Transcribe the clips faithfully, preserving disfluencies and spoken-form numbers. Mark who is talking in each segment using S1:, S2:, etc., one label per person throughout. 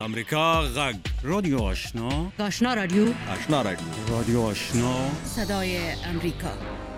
S1: امریکا غږ رادیو آشنا
S2: آشنا رادیو
S1: آشنا رادیو رادیو آشنا
S2: صدای امریکا.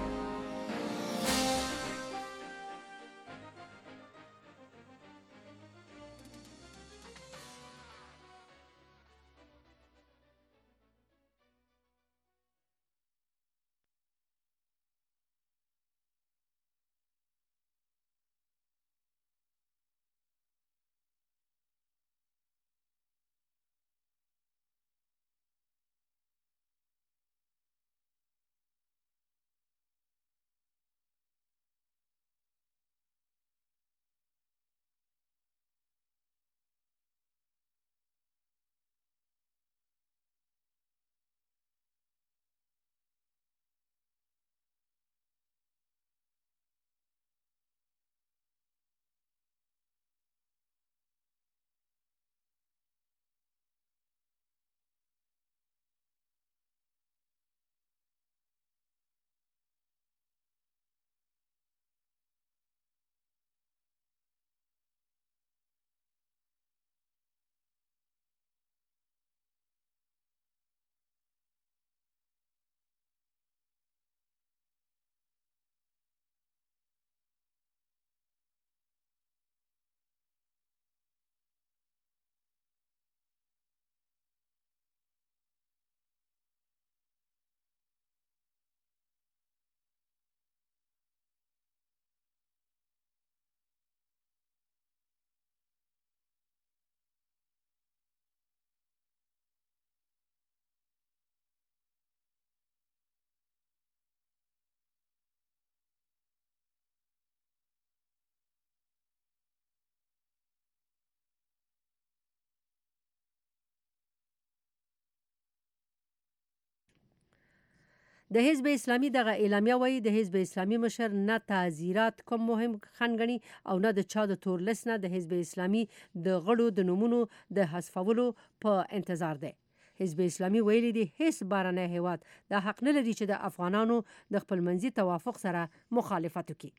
S2: د حزب اسلامي دغه اعلامیه وایي د حزب اسلامي مشر نه تعزیرات کوم مهم خنګني او نه د چا د تور لیست نه د حزب اسلامي د غړو د نومونو د حذفولو په انتظار دی. حزب اسلامي ویلي دی هیڅ بهرنی هیواد د حق نه لري چې د افغانانو د خپلمنځي توافق سره مخالفت وکړي.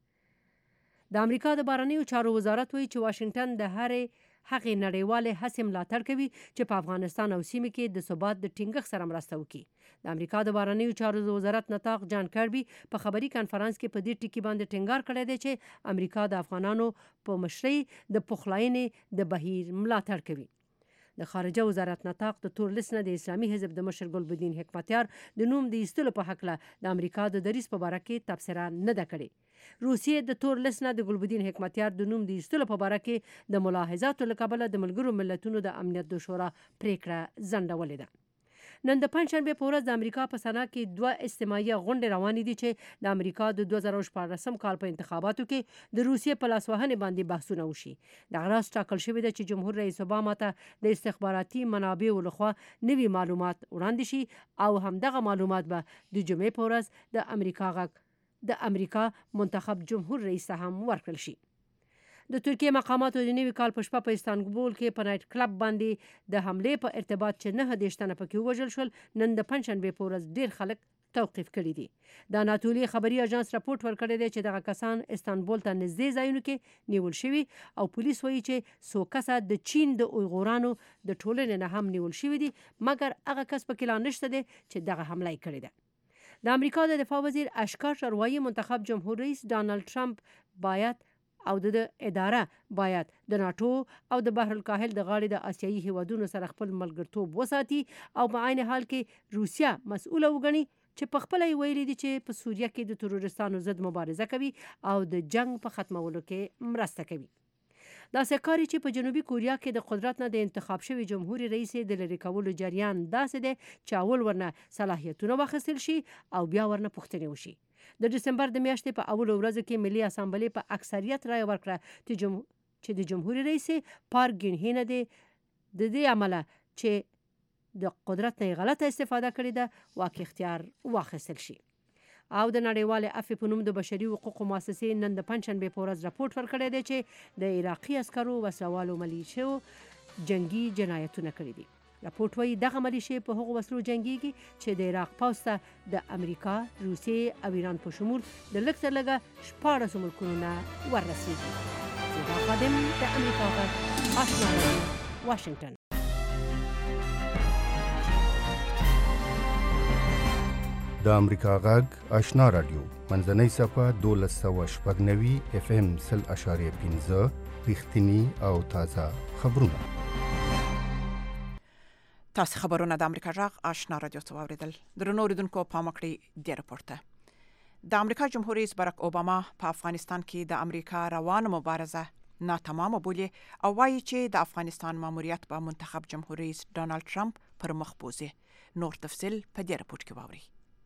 S2: د امریکا د بهرنیو چارو وزارت وایي چې واشنگټن د هرې هغې نړیوالې هڅې ملاتړ کوي چې په افغانستان او سیمه کې د ثبات د ټینګښت سره مرسته وکړي. د امریکا د بهرنیو چارو وزارت نطاق جان کربي په خبري کانفرنس کې په دې ټکي باندې ټینګار کړی دی چې امریکا د افغانانو په مشرۍ د پخلاینې د بهیر ملاتړ کوي. د خارجه وزارت نطاق د تور لیست نه د اسلامي حزب د مشر ګلبدین حکمتیار د نوم د ایستلو په هکله د امریکا د دریځ په باره کې تبصره نه ده کړې. روسیې د تور لیست نه د ګلبدین حکمتیار د نوم د ایستلو په باره کې د ملاحظاتو له کبله د ملګرو ملتونو د امنیت د شورا پریکړه ځنډولې ده. نن د پنجشنبې په ورځ د امریکا په سنا کې دوه اجتماعي غونډې روانې دي چې د امریکا د دوه زره شپاړسم کال په انتخاباتو کې د روسیې په لاسوهنې باندې بحثونه وشي. دغه راز ټاکل شوې ده چې جمهور رئیس اوباما ته د استخباراتي منابعو لخوا نوي معلومات وړاندې شي او همدغه معلومات به د جمعې په ورځ د امریکا غږ د امریکا منتخب جمهور رئیس ته هم ورکړل شي. د ترکیه مقاماتو د نوي کال په شپه په استانبول کې په نایټ کلب باندې د حملې په ارتباط چې نه دېرش تنه پکې ووژل شول نن د پنجشنبې په ورځ ډېر خلک توقیف کړي دي. د اناتولي خبري اژانس راپورټ ورکړی دی چې دغه کسان استانبول ته نږدې ځایونو کې نیول شوي او پولیس وایي چې څو کسه د چین د اویغورانو د ټولنې نه هم نیول شوي دي مګر هغه کس پکې لا نشته دی چې دغه حمله یې کړې ده. د امریکا د دفاع وزیر اشکار شروایي منتخب جمهور رئیس ډانلډ ټرمپ باید او د اداره باید د ناتو او د بحر الکاهل د غاړې د آسیایي هیوادونو سره خپل ملګرتوب وساتي او په عین حال کې روسیه مسؤله وګڼي چې په خپله یې ویلي دي چې په سوریه کې د تروریستانو ضد مبارزه کوي او د جنگ په ختمولو کې مرسته کوي. داسې کاری چې په جنوبي کوریا کې د قدرت نه د انتخاب شوي جمهوریت رئیس د لرې کولو جریان داسې دی چې اول ورنه صلاحیتونه واخیستل شي او بیا ورنه پوښتنې وشي. د دسمبر د میاشتې په اولو ورځو کې ملي اسامبلې په اکثریت رایه ورکړه چې جمهور چې د جمهوریت رئیس پارک ګین هې د دې عمله چې د قدرت نه غلطه استفاده کړې ده واک اختیار واخیستل شي. او د نړیوال عفو په نوم د بشري حقوقو مؤسسې نن د پنجشنبې په ورځ راپورټ ورکړی دی چې د عراقي عسکرو وسلوالو ملیشو جنگي جنایتونه کړي دي. راپورټ وایي دغه ملیشې په هغو وسلو جنګیږي چې د عراق پوځ ته د امریکا، روسیې او ایران په شمول د لږ تر لږه شپاړسو ملکونو نه ورسېږي. زیبا خادم د امریکا غږ آشنا رادیو واشنگټن.
S3: د امریکا غږ آشنا رادیو منځنۍ صفه دولس سوه شپږ نوي اف ام سل اشاریه پنځه رښتینی او تازه خبرونه.
S4: تاسو خبرونه د امریکا غږ آشنا رادیو څخه اوریدل. درنو اوریدونکو پام وکړئ د راپورته. د امریکا جمهور رئیس برک اوباما په افغانستان کې د امریکا روانه مبارزه ناتمامه بولي او وایي چې د افغانستان ماموریت به منتخب جمهور رئیس ډانلډ ټرمپ پر مخ بوزي. نور تفصیل په دې راپور کې واورئ.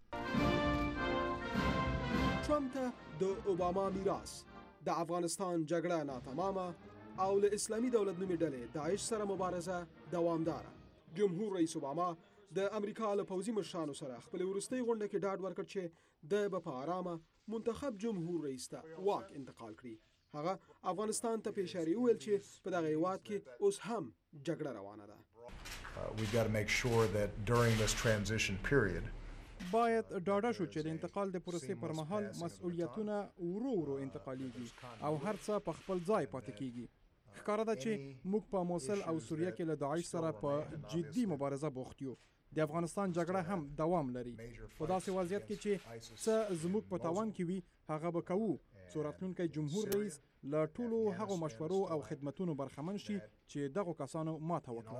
S5: ټرمپ ته د اوباما میراث د افغانستان جګړه ناتمامه او له اسلامي دولت نومي ډلې داعش سره مبارزه دوامداره. جمهور رئیس اوباما د امریکا له پوځي مشرانو سره خپل وروستۍ غونډه کې ډاډ ورکړ چې د به په آرامه منتخب جمهور رئیس ته واک انتقال کړي. هغه افغانستان ته پیشاری ویل چې په دغه هیواد کې اوس هم جګړه روانه ده.
S6: We got to make sure that during this transition period
S7: باید ډاډه شو چې د انتقال د پروسې پر مهال مسؤلیتونه ورو ورو انتقالیږي او هر څه په خپل ځای پاتې کیږي. ښکاره ده چې موږ په موصل او سوریه کې له داعش سره په جدي مبارزه بوخت یو. د افغانستان جګړه هم دوام لري. په داسې وضعیت کې چې څه زموږ په توان کې وي هغه به کوو څو راتلونکی جمهور رئیس له ټولو هغو مشورو او خدمتونو برخمن شي چې دغو کسانو ماته وکړه.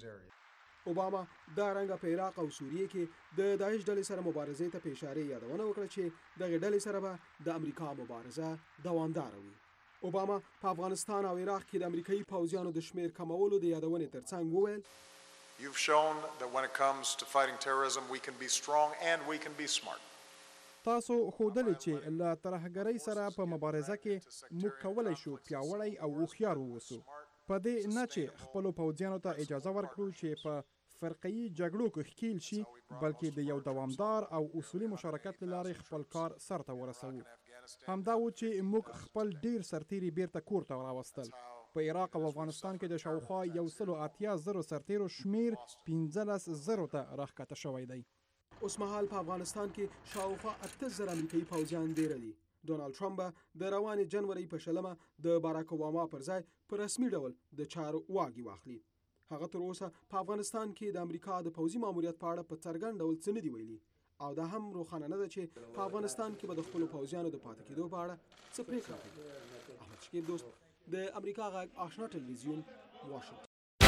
S5: اوباما دا رنګه په عراق او سوریه کې د داعش ډلې سره مبارزې ته په اشاره یادونه وکړه چې دغه ډلې سره به د امریکا مبارزه دوامداره وي. اوباما په افغانستان او عراق کې د امریکایي پوځیانو د شمیر کمولو د یادونې ترڅنګ وویل
S6: You've shown that when it comes to fighting terrorism we can be strong and we can be smart.
S7: تاسو ښودلې چې له ترهګرۍ سره په مبارزه کې موږ کولی شو پیاوړی او هوښیار واوسو. په دې نه چې خپلو پوځیانو ته اجازه ورکړو چې په فرقه‌ایي جګړو کې ښکیل شي بلکې د یو دوامدار او اصولي مشارکت له لارې خپل کار سرته ورسوو. همدا و چې موږ خپل ډیر سرتیري بیرته کور ته راوستل. په عراق او افغانستان کې د شاوخوا یو سل او اتیا زرو سرتیرو شمیر پنځلس زرو ته راښکته شوی دی.
S5: اوس مهال په افغانستان کې شاوخوا اته زره امریکایي پوځیان ډېر دي. ډونالډ ټرمپ د روانې جنوري په شلمه د باراک اوباما پر ځای په رسمي ډول د چارو واګي واخلي. هغه تر اوسه په افغانستان کې د امریکا د پوځي ماموریت په اړه په څرګند ډول څه نه دي ویلي او دا هم روښانه نه ده چې په افغانستان کې به د خپلو پوځیانو د پاتې کېدو په اړه څه پرېکړه کوي. احمد شکیب دوست د امریکا غږ آشنا ټلویزیون واشنګټن.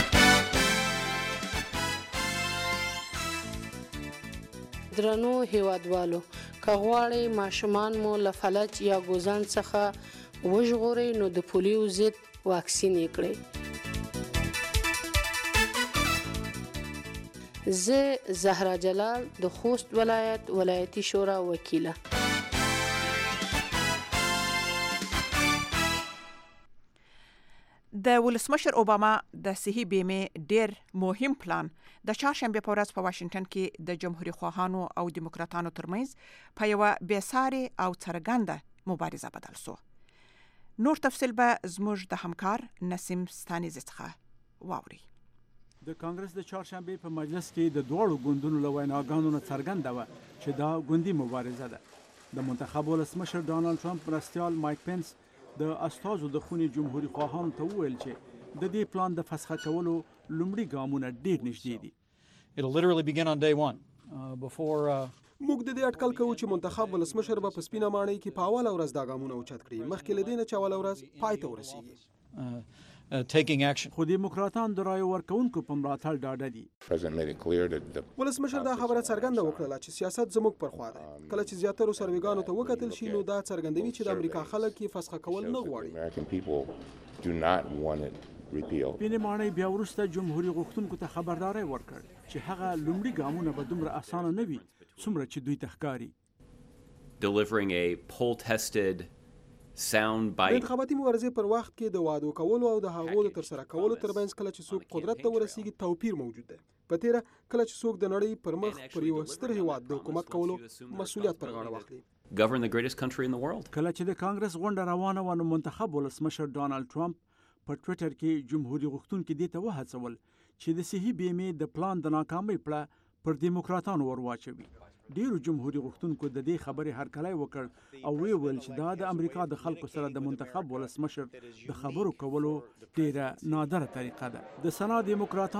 S8: درنو هیوادوالو که غواړئ ماشومان مو له فلج یا ګوزن څخه وژغورئ نو د پولیو ضد واکسین یې کړئ. زه زهرا جلال د خوست ولایت ولایتي شورا وکیله.
S4: د ولسمشر اوباما د صحي بیمې ډیر مهم پلان د چهارشنبه په ورځ په واشنگټن کې د جمهوریت خواهانو او دیموکراتانو ترمنځ په یو بېساري او څرګنده مبارزه بدل شو. نور تفصیل به زموږ د همکار نسیم ستانیزی څخه واوري.
S1: د کانګرس د چهارشنبه په مجلس کې د دوړو ګوندونو له ویناګانو نه څرګنده و چې دا ګوندي مبارزه ده. د منتخب ولسمشر ډانلډ ټرمپ مرستیال مایک پنس د استازو د خونې جمهوریت خواهانو ته وویل چې د دې پلان د فسخه کولو لومړي ګامونه ډیر نږدې دي.
S9: It'll literally begin on day one. Uh, before uh,
S5: موږ د دې اټکل کوو چې منتخب ولسمشر به په سپینه ماڼۍ کې په اوله ورځ دا ګامونه اوچت کړي مخکې له دې نه چې اوله ورځ پای ته ورسیږي.
S9: uh, uh, taking action.
S1: خو دیموکراتان د رایو ورکوونکو په ملاتړ ډاډه دي.
S5: ولسمشر دا خبره څرګنده وکړه چې سیاست زموږ پر خوا دی. کله چې زیاترو سروېګانو ته وکتل شي نو دا څرګندوي چې د امریکا خلک یې فسخه کول نه غواړي.
S1: سپینې ماڼۍ بیا وروسته جمهوریت غوښتونکو ته خبرداری ورکړ چې هغه لومړي ګامونه به دومره اسانه نه وي څومره چې دوی ته ښکاري.
S10: Delivering a poll tested sound bite.
S5: د انتخاباتي مبارزې پر وخت کې د وعدو کولو او د هغو د ترسره کولو ترمنځ کله چې څوک قدرت ته ورسیږي توپیر موجود دی. په تیره کله چې څوک د نړۍ پر مخ پر یو ستر هیواد د حکومت کولو مسؤلیت پر غاړه واخلي.
S10: Govern the greatest country in the world.
S1: کله چې د کانګرس غونډه روانه و نو منتخب ولسمشر ډانلډ ټرمپ په ټویټر کې جمهوریت غوښتونکي دې ته وهڅول چې د صحي بیمې د پلان د ناکامۍ پړه پر دیموکراتانو ور واچوي. ډیرو جمهوریت غوښتونکو د دې خبرې هرکلی وکړ او وی ویل چې دا د امریکا د خلکو سره د منتخب ولسمشر د خبرو کولو ډیره نادره طریقه ده. د سنا دیموکرات